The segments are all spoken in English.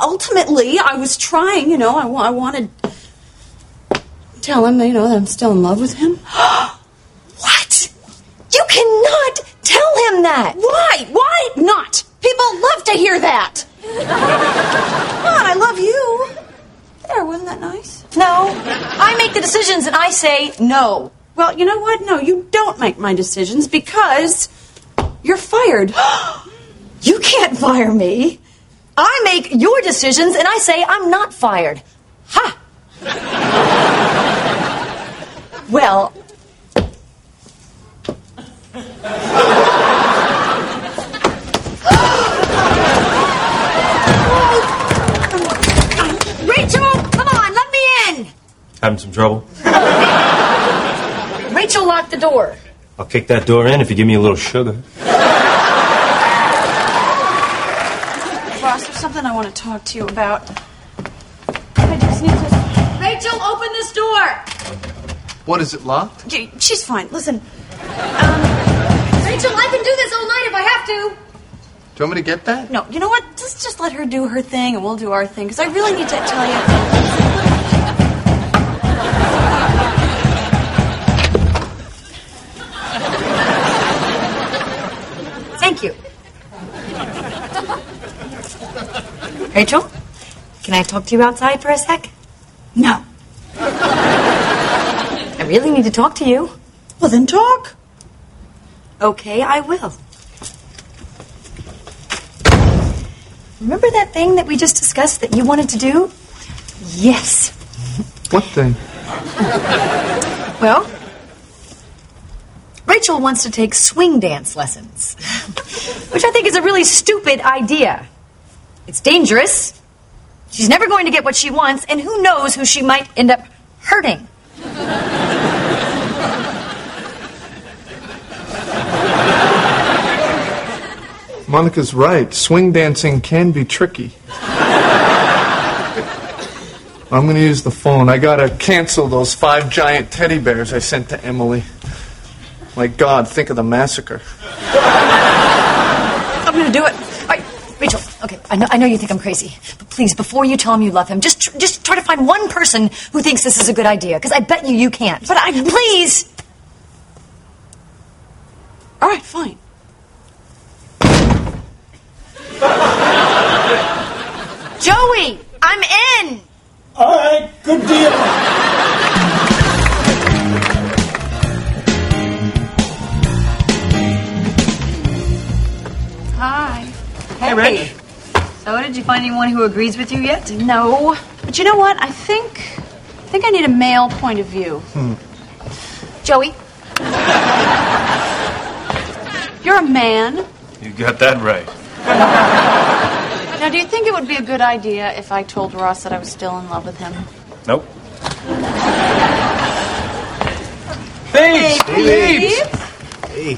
ultimately, I was trying, I wanted to tell him, that I'm still in love with him. What? You cannot tell him that. Why? Why not? People love to hear that. Come on, I love you. There, wasn't that nice? No, I make the decisions and I say no. Well, you know what? No, you don't make my decisions because you're fired. You can't fire me. I make your decisions and I say I'm not fired. Ha! Well... Rachel, come on, let me in. Having some trouble? Rachel locked the door. I'll kick that door in if you give me a little sugar. Ross, there's something I want to talk to you about. I just need to... Rachel, open this door. What, is it locked? She's fine. Listen. Rachel, I can do this all night if I have to. Do you want me to get that? No, you know what? Just let her do her thing and we'll do our thing. Because I really need to tell you... Thank you. Rachel, can I talk to you outside for a sec? No. I really need to talk to you. Well, then talk. Okay, I will. Remember that thing that we just discussed that you wanted to do? Yes. What thing? Well, Rachel wants to take swing dance lessons, which I think is a really stupid idea. It's dangerous. She's never going to get what she wants, and who knows who she might end up hurting. Monica's right. Swing dancing can be tricky. I'm going to use the phone. I got to cancel those 5 giant teddy bears I sent to Emily. My God, think of the massacre. I'm going to do it. All right, Rachel, okay, I know you think I'm crazy, but please, before you tell him you love him, just try to find one person who thinks this is a good idea, because I bet you can't. But please! All right, fine. Joey, I'm in! All right, good deal. Hi. Hey, Rich. So, did you find anyone who agrees with you yet? No. But you know what? I think I need a male point of view. Joey? You're a man. You got that right. Now, do you think it would be a good idea if I told Ross that I was still in love with him? Nope. Hey, Hey.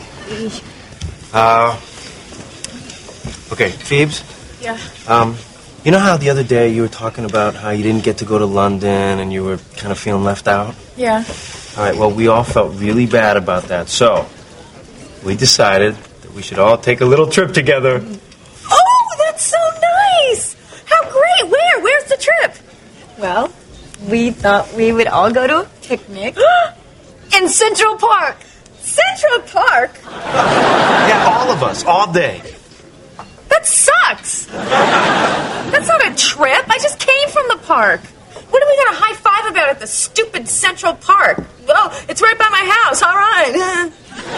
Okay, Phoebes? Yeah. You know how the other day you were talking about how you didn't get to go to London and you were kind of feeling left out? Yeah. All right, well, we all felt really bad about that, so we decided that we should all take a little trip together. Oh, that's so nice! How great! Where's the trip? Well, we thought we would all go to a picnic in Central Park. Central Park? Yeah, all of us, all day. That sucks! That's not a trip. I just came from the park. What are we going to high-five about at the stupid Central Park? Oh, it's right by my house. All right.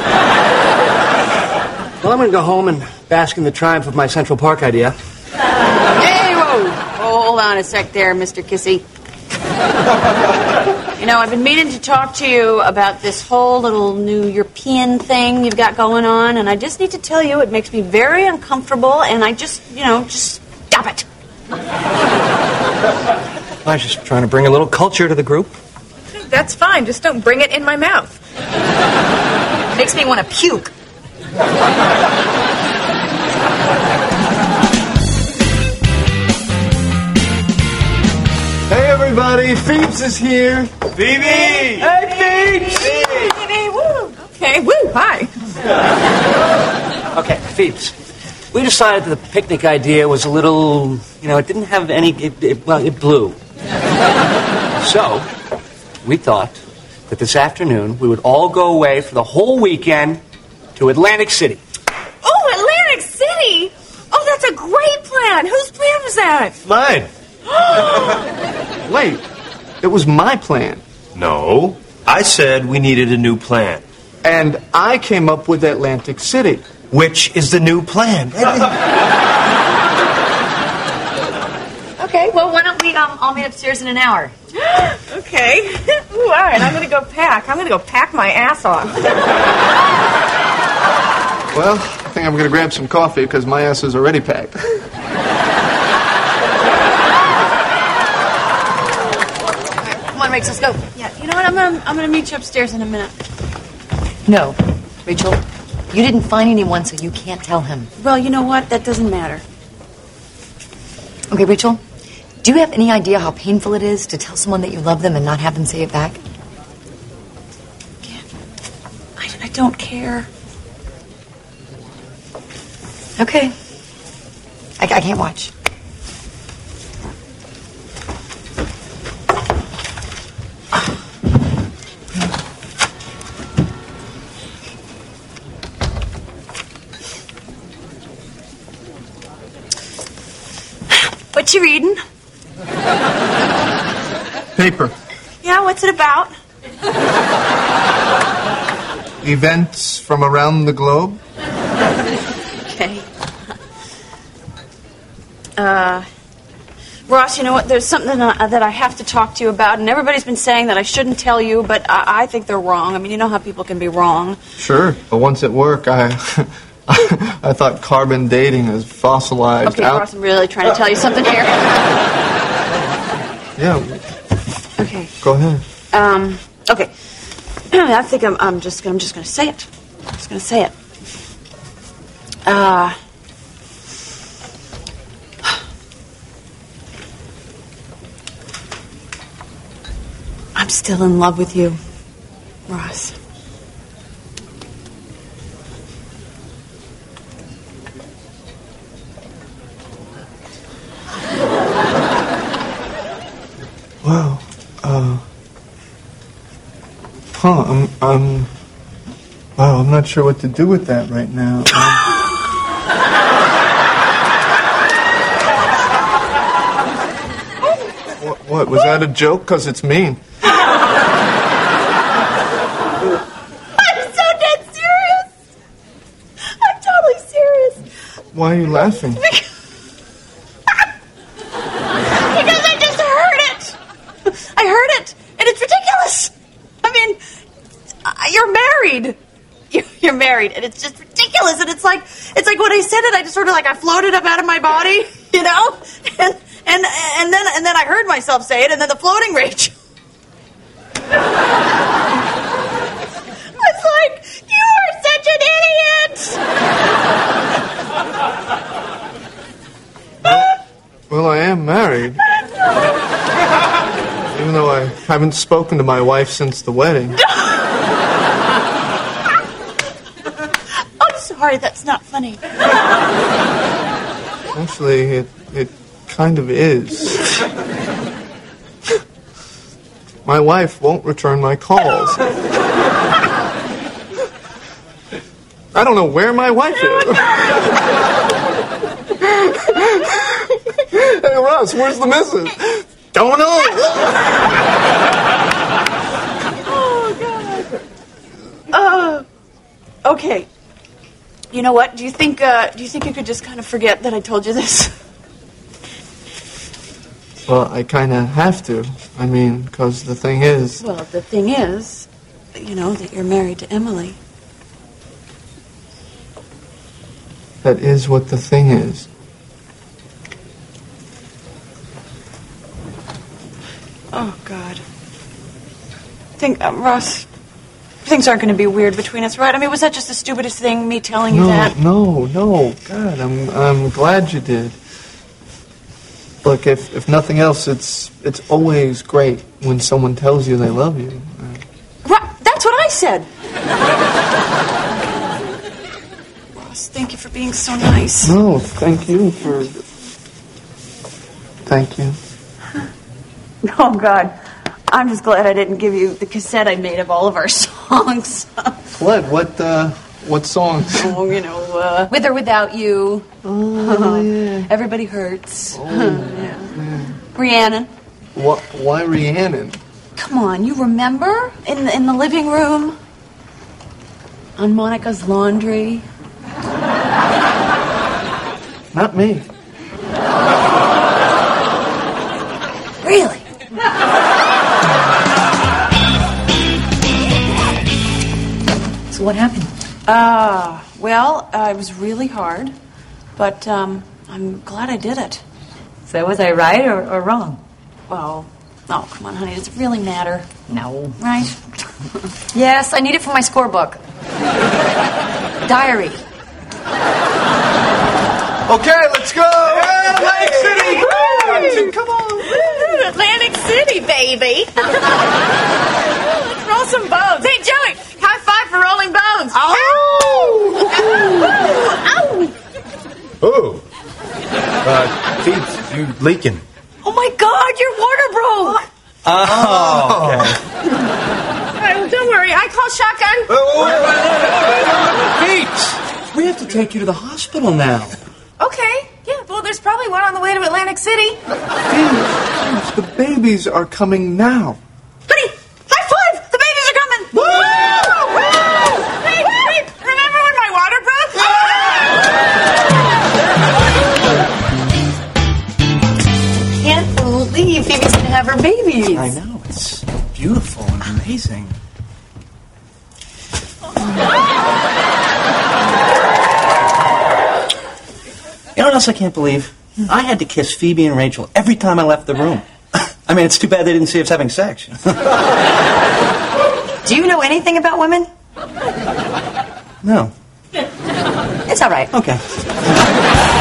Well, I'm going to go home and bask in the triumph of my Central Park idea. Hey, whoa. Hold on a sec there, Mr. Kissy. I've been meaning to talk to you about this whole little new European thing you've got going on, and I just need to tell you it makes me very uncomfortable, and I just stop it. I was just trying to bring a little culture to the group. That's fine. Just don't bring it in my mouth. It makes me want to puke. Hey, everybody. Phoebes is here. Phoebe! Hey, Phoebes! Woo. Okay, woo, hi. Okay, Phoebes, we decided that the picnic idea was a little, it didn't have any, it blew. So, we thought that this afternoon we would all go away for the whole weekend to Atlantic City. Oh, Atlantic City? Oh, that's a great plan. Whose plan was that? Mine. Wait, it was my plan. No, I said we needed a new plan. And I came up with Atlantic City. Which is the new plan? Okay, well, why don't we all meet upstairs in an hour? Okay. Ooh, all right, I'm going to go pack. I'm going to go pack my ass off. Well, I think I'm going to grab some coffee because my ass is already packed. Come on, Rachel, let's go. Yeah, you know what? I'm gonna meet you upstairs in a minute. No, Rachel, you didn't find anyone, so you can't tell him. Well, you know what? That doesn't matter. Okay, Rachel, do you have any idea how painful it is to tell someone that you love them and not have them say it back? Yeah. I don't care. Okay. I can't watch. What you reading? Paper. Yeah, what's it about? Events from around the globe. Okay. Ross, you know what? There's something that I have to talk to you about, and everybody's been saying that I shouldn't tell you, but I think they're wrong. I mean, you know how people can be wrong. Sure, but once at work, I thought carbon dating is fossilized. Okay, Ross, I'm really trying to tell you something here. Yeah. Okay. Go ahead. Okay. I think I'm just gonna say it. I'm just gonna say it. I'm still in love with you, Ross. Wow. Wow, I'm not sure what to do with that right now. What? Was that a joke? Because it's mean. I'm so dead serious. I'm totally serious. Why are you laughing? Because I just heard it. I heard it, and it's ridiculous. I mean, you're married. You're married, and it's just ridiculous. And it's like when I said it, I just sort of I floated up out of my body, you know, and then I heard myself say it, and then the floating rage. It's like, you are such an idiot. Well, I am married. Even though I haven't spoken to my wife since the wedding. I'm sorry, that's not funny. Actually, it kind of is. My wife won't return my calls. I don't know where my wife is. Hey, Russ, where's the missus? Don't know. Oh, God. Okay. You know what? Do you think you could just kind of forget that I told you this? Well, I kind of have to. I mean, because the thing is... Well, the thing is, you know, that you're married to Emily. That is what the thing is. Oh, God. Ross, things aren't going to be weird between us, right? I mean, was that just the stupidest thing, me telling you that? No. God, I'm glad you did. Look, if nothing else, it's always great when someone tells you they love you. Right, that's what I said. Ross, Thank you for being so nice. No, thank you for... Thank you. Oh, God. I'm just glad I didn't give you the cassette I made of all of our songs. What songs? Oh, you know, With or Without You. Oh, yeah. Everybody Hurts. Oh, yeah. Rhiannon. Why Rhiannon? Come on, you remember? In the living room? On Monica's laundry? Not me. Really? So what happened? Well, it was really hard, but I'm glad I did it. So was I right or wrong? Well, oh, come on, honey, does it really matter? No. Right? Yes, I need it for my scorebook. Diary. Okay, let's go! Atlantic City! Captain, come on! Atlantic City, baby! Let's roll some bones. Hey, Joey, high five for rolling bones. Oh. Pete, you leaking. Oh my God, your water broke! Oh, okay. Don't worry, I call shotgun. Pete! We have to take you to the hospital now. Okay, yeah, well, there's probably one on the way to Atlantic City. James, the babies are coming now. Honey, high five! The babies are coming! Woo! Woo! Wait, remember when my water broke? Can't believe Phoebe's gonna have her babies. I know, it's beautiful and amazing. You know what else I can't believe? I had to kiss Phoebe and Rachel every time I left the room. I mean, it's too bad they didn't see us having sex. Do you know anything about women? No. It's all right. Okay.